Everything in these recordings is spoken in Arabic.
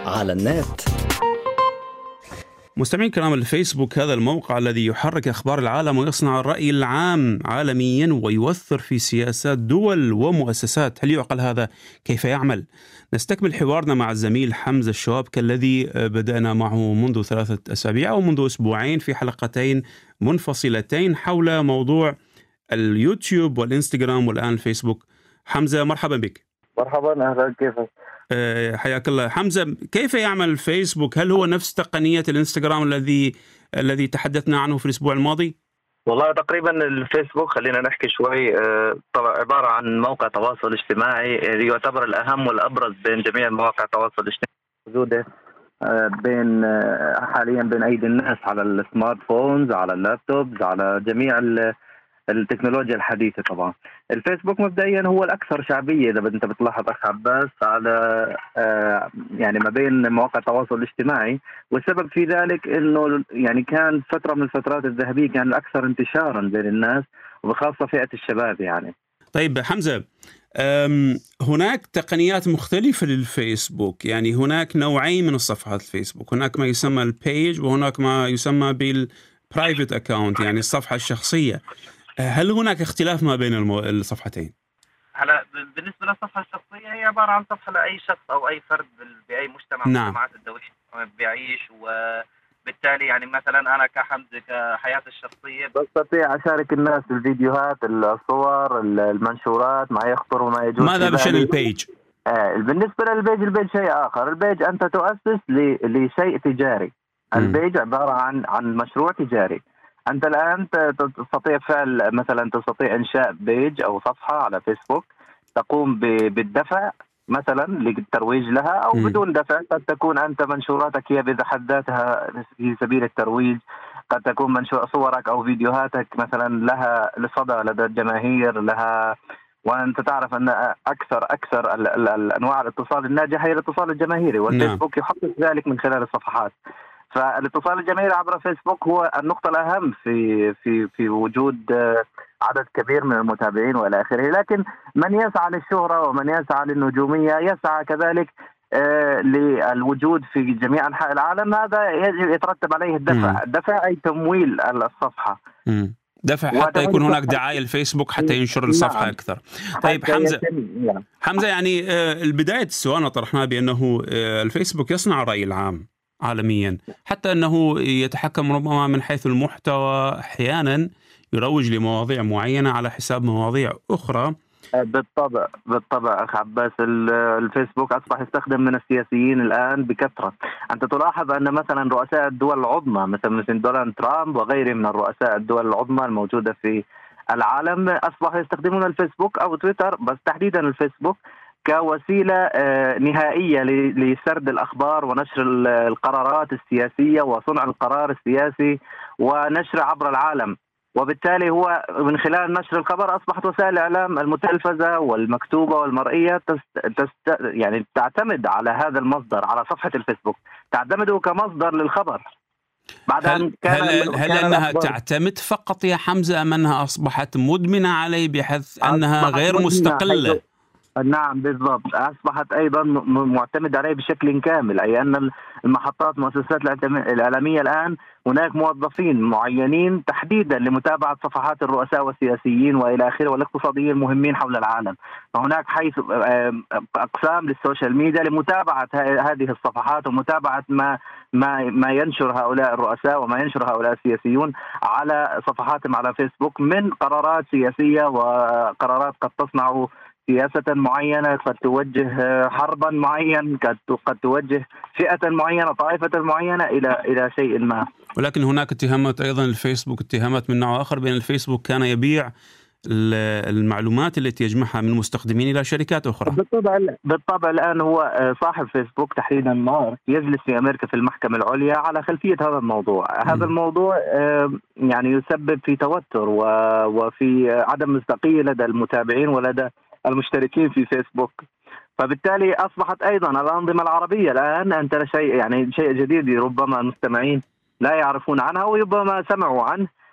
على النت. مستمعين كرام، الفيسبوك هذا الموقع الذي يحرك أخبار العالم ويصنع الرأي العام عالميا ويؤثر في سياسات دول ومؤسسات. هل يعقل هذا؟ كيف يعمل؟ نستكمل حوارنا مع الزميل حمزة الشوابك الذي بدأنا معه منذ 3 أسابيع أو منذ أسبوعين في حلقتين منفصلتين حول موضوع اليوتيوب والإنستغرام والآن الفيسبوك. حمزة، مرحبا بك. مرحبا، أهلا، كيفك؟ حياك الله. حمزة، كيف يعمل الفيسبوك؟ هل هو نفس تقنية الانستغرام الذي تحدثنا عنه في الأسبوع الماضي؟ والله تقريبا الفيسبوك، خلينا نحكي شوي، طبعا عبارة عن موقع تواصل اجتماعي يعتبر الأهم والأبرز بين جميع مواقع التواصل الاجتماعي موجودة بين حاليا بين أيدي الناس على السمارت فونز، على اللابتوبز، على جميع التكنولوجيا الحديثة. طبعا الفيسبوك مبدئيا هو الأكثر شعبية إذا أنت بتلاحظ أخ عباس على يعني ما بين مواقع التواصل الاجتماعي، والسبب في ذلك إنه يعني كان فترة من الفترات الذهبية كان الأكثر انتشارا بين الناس وبخاصة فئة الشباب يعني. طيب حمزة، هناك تقنيات مختلفة للفيسبوك، يعني هناك نوعين من الصفحات الفيسبوك، هناك ما يسمى البيج وهناك ما يسمى بالبرايفت أكاونت، يعني الصفحة الشخصية. هل هناك اختلاف ما بين الصفحتين؟ هلا بالنسبه للصفحه الشخصيه هي عباره عن صفحه لاي شخص او اي فرد باي مجتمع من المجتمعات الدوليه بيعيش، وبالتالي يعني مثلا انا كحمزه كحياتي الشخصيه بستطيع اشارك الناس الفيديوهات، الصور، المنشورات، ما يخطر وما يجوز. ماذا بشأن البيج؟ بالنسبه للبيج، البيج شيء اخر. البيج انت تؤسس لشيء تجاري. البيج عباره عن مشروع تجاري. أنت الآن تستطيع تستطيع إنشاء بيج أو صفحة على فيسبوك، تقوم بالدفع مثلا للترويج لها، أو بدون دفع. قد تكون أنت منشوراتك هي بحد ذاتها في سبيل الترويج، قد تكون منشور صورك أو فيديوهاتك مثلا لها صدى لدى الجماهير لها. وأنت تعرف أن أكثر الأنواع الاتصال الناجحة هي الاتصال الجماهيري، والفيسبوك يحقق ذلك من خلال الصفحات. فالاتصال الجماهيري عبر فيسبوك هو النقطة الأهم في وجود عدد كبير من المتابعين وإلى آخره. لكن من يسعى للشهرة ومن يسعى للنجومية يسعى كذلك للوجود في جميع أنحاء العالم. هذا يترتب عليه الدفع أي تمويل الصفحة. دفع حتى يكون هناك دعاية الفيسبوك حتى ينشر الصفحة أكثر. طيب حمزة، يعني البداية السؤال طرحناه بأنه الفيسبوك يصنع الرأي العام عالميا، حتى أنه يتحكم ربما من حيث المحتوى، أحيانا يروج لمواضيع معينة على حساب مواضيع أخرى. بالطبع أخ عباس، الفيسبوك أصبح يستخدم من السياسيين الآن بكثرة. أنت تلاحظ أن مثلا رؤساء الدول العظمى مثل دونالد ترامب وغيره من الرؤساء الدول العظمى الموجودة في العالم أصبحوا يستخدمون الفيسبوك أو تويتر، بس تحديدا الفيسبوك كوسيلة نهائية لسرد الأخبار ونشر القرارات السياسية وصنع القرار السياسي ونشر عبر العالم. وبالتالي هو من خلال نشر الخبر أصبحت وسائل الإعلام المتلفزة والمكتوبة والمرئية يعني تعتمد على هذا المصدر، على صفحة الفيسبوك تعتمده كمصدر للخبر. هل أنها تعتمد فقط يا حمزة أم أنها أصبحت مدمنة عليه بحيث أنها غير مستقلة؟ نعم بالضبط، أصبحت أيضا معتمد عليه بشكل كامل. أي أن المحطات المؤسسات الإعلامية الآن هناك موظفين معينين تحديدا لمتابعة صفحات الرؤساء والسياسيين وإلى آخره والاقتصاديين المهمين حول العالم. فهناك حيث أقسام للسوشيال ميديا لمتابعة هذه الصفحات ومتابعة ما ينشر هؤلاء الرؤساء وما ينشر هؤلاء السياسيون على صفحاتهم على فيسبوك من قرارات سياسية وقرارات قد تصنع سياسة معينة، قد توجه حربا معين، قد توجه فئة معينة، طائفة معينة إلى شيء ما. ولكن هناك اتهامات أيضا الفيسبوك، اتهامات من نوع آخر، بأن الفيسبوك كان يبيع المعلومات التي يجمعها من المستخدمين إلى شركات أخرى. بالطبع الآن هو صاحب فيسبوك تحديدا مارك يجلس في أمريكا في المحكمة العليا على خلفية هذا الموضوع. هذا الموضوع يعني يسبب في توتر وفي عدم مصداقية لدى المتابعين ولدى المشتركين في فيسبوك. فبالتالي أصبحت أيضا الأنظمة العربية الآن شيء جديد ربما المستمعين لا يعرفون عنها وربما سمعوا عنه،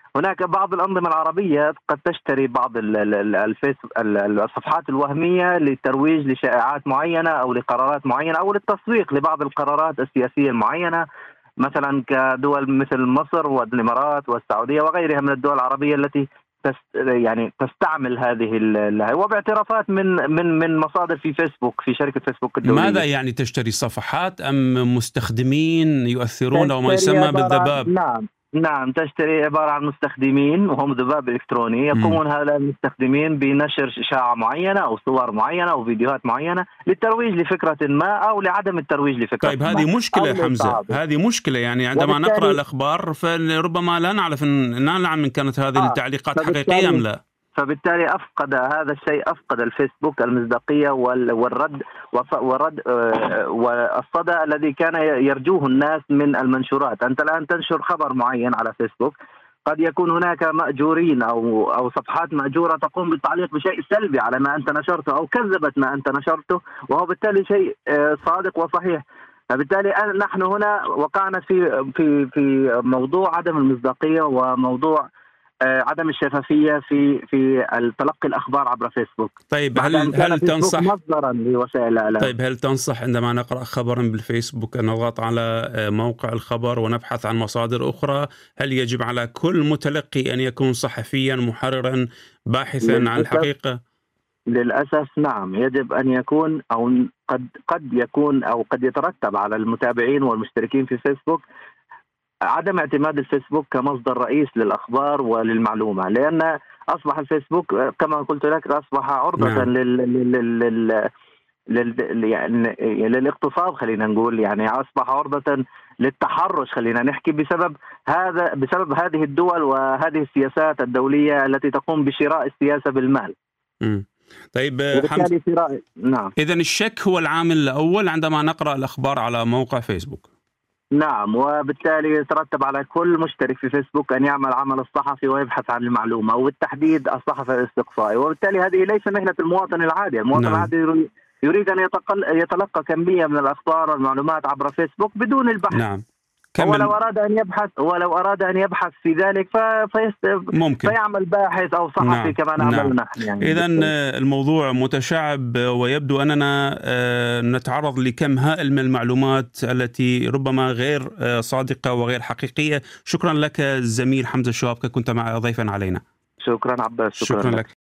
هناك بعض الأنظمة العربية قد تشتري بعض الصفحات الوهمية للترويج لشائعات معينة أو لقرارات معينة أو للتسويق لبعض القرارات السياسية المعينة، مثلا كدول مثل مصر والإمارات والسعودية وغيرها من الدول العربية التي يعني تستعمل هذه وباعترافات من مصادر في فيسبوك، في شركة فيسبوك الدولية. ماذا يعني تشتري صفحات أم مستخدمين يؤثرون أو ما يسمى بالذباب؟ نعم تشتري عبارة عن مستخدمين وهم ذباب إلكتروني، يقومون هؤلاء المستخدمين بنشر إشاعة معينة أو صور معينة أو فيديوهات معينة للترويج لفكرة ما أو لعدم الترويج لفكرة طيب ما. هذه مشكلة حمزة، هذه مشكلة يعني عندما نقرأ الأخبار فربما لا نعرف إن كانت هذه التعليقات حقيقية أم لا. فبالتالي هذا الشيء أفقد الفيسبوك المصداقية والرد والصدى الذي كان يرجوه الناس من المنشورات. أنت الآن تنشر خبر معين على فيسبوك، قد يكون هناك مأجورين أو صفحات مأجورة تقوم بالتعليق بشيء سلبي على ما أنت نشرته أو كذبت ما أنت نشرته، وهو بالتالي شيء صادق وصحيح. فبالتالي نحن هنا وقعنا في موضوع عدم المصداقية وموضوع عدم الشفافية في تلقي الأخبار عبر فيسبوك. طيب هل تنصح مصدرا لوسائل الإعلام؟ طيب هل تنصح عندما نقرأ خبرا بالفيسبوك أن نضغط على موقع الخبر ونبحث عن مصادر أخرى؟ هل يجب على كل متلقي أن يكون صحفيا محررا باحثا عن الحقيقة؟ للأسف نعم، يجب أن يكون أو قد يكون أو قد يترتب على المتابعين والمشتركين في فيسبوك عدم اعتماد الفيسبوك كمصدر رئيس للأخبار وللمعلومة، لأن أصبح الفيسبوك كما قلت لك أصبح عرضة للاغتصاب، خلينا نقول يعني أصبح عرضة للتحرش، خلينا نحكي بسبب هذه الدول وهذه السياسات الدولية التي تقوم بشراء السياسة بالمال. طيب حمزة، نعم، إذن الشك هو العامل الأول عندما نقرأ الأخبار على موقع فيسبوك. نعم، وبالتالي يترتب على كل مشترك في فيسبوك أن يعمل عمل الصحفي ويبحث عن المعلومة، وبالتحديد الصحفي الاستقصائي، وبالتالي هذه ليس مهنة المواطن العادي. المواطن العادي يريد أن يتلقى كمية من الأخبار والمعلومات عبر فيسبوك بدون البحث. نعم. ولو أراد أن يبحث في ذلك فيعمل باحث أو صحفي كما نعمل نحن. يعني إذن الموضوع متشعب ويبدو أننا نتعرض لكم هائل من المعلومات التي ربما غير صادقة وغير حقيقية. شكرا لك زميل حمزة الشوابكة، كنت ضيفا علينا. شكرا عباس. شكرا لك.